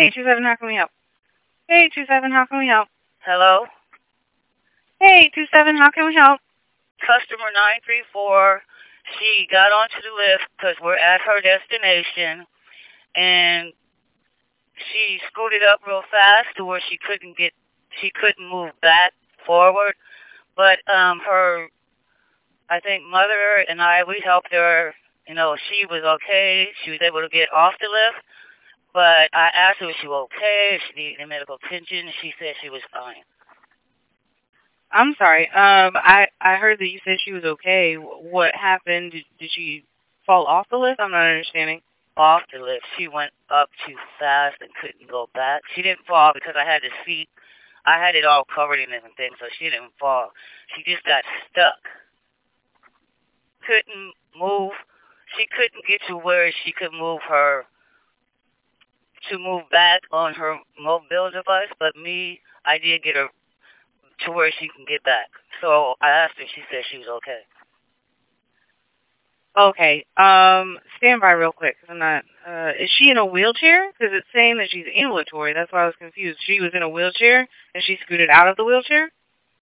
Hey, 27, how can we help? Hey, 27, how can we help? Hello? Hey, 27, how can we help? Customer 934, she got onto the lift because we're at her destination, and she scooted up real fast to where she couldn't move back forward. But I think mother and we helped her. She was okay. She was able to get off the lift. But I asked her if she was okay, if she needed medical attention, and she said she was fine. I'm sorry. I heard that you said she was okay. What happened? Did she fall off the lift? I'm not understanding. Off the lift. She went up too fast and couldn't go back. She didn't fall because I had the seat. I had it all covered in everything, so she didn't fall. She just got stuck. Couldn't move. She couldn't get to where she could move back on her mobile device, but I did get her to where she can get back. So I asked her, she said she was okay. Okay, stand by real quick, 'cause I'm not, is she in a wheelchair? Because it's saying that she's ambulatory, that's why I was confused. She was in a wheelchair, and she scooted out of the wheelchair?